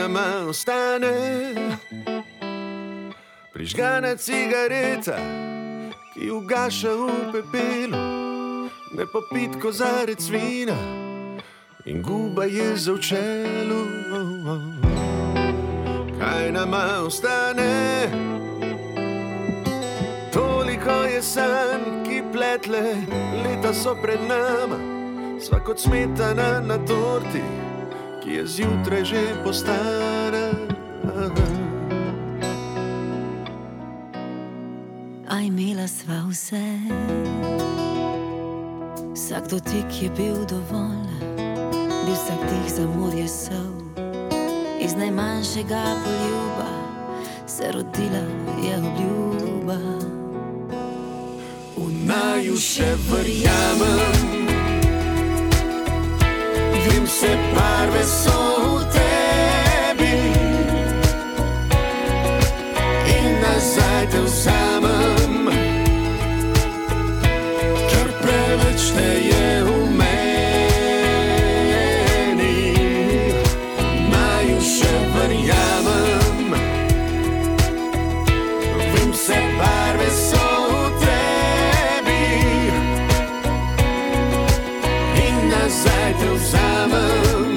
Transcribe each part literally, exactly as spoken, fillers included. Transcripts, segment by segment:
nama ostane? Prižgana cigareta, ki ugaša v pepelu, ne popit kozarec vina in guba je za v čelu. Kaj nama ostane? Toliko je sanj, ki pletle, leta so pred nama, sva kot smetana na torti, ki je zjutraj že postara. A imela sva vse, vsak dotik je bil dovolj, bil vsak dih za morje sol. Iz najmanjšega poljuba se rodila je obljuba. V naju še verjamem, vem se barve so v tebi in nazaj te vzamem, ker preveč te je v meni. V naju še verjamem, vem se barve so nazaj te vzamem,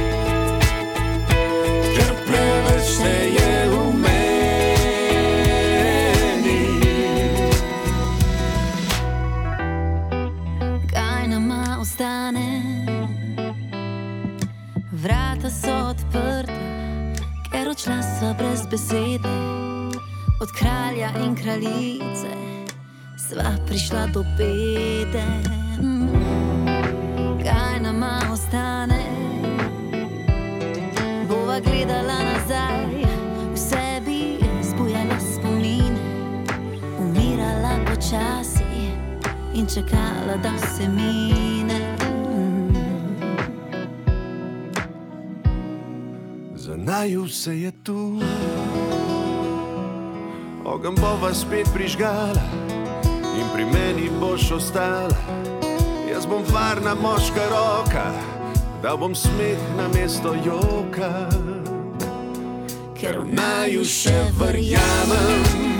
ker preveč te je v meni. Kaj nama ostane? Vrata so odprta, ker odšla sva brez besede. Od kralja in kraljice sva prišla do bede. Kaj nama ostane? Bova gledala nazaj, v sebi zbujala spomine, umirala počasi in čakala, da se mine. Za naju se je tu, ogenj bova spet prižgala in pri meni boš ostala. Jaz bom varna moška roka, da bom smeh namesto joka, ker v naju še verjamem,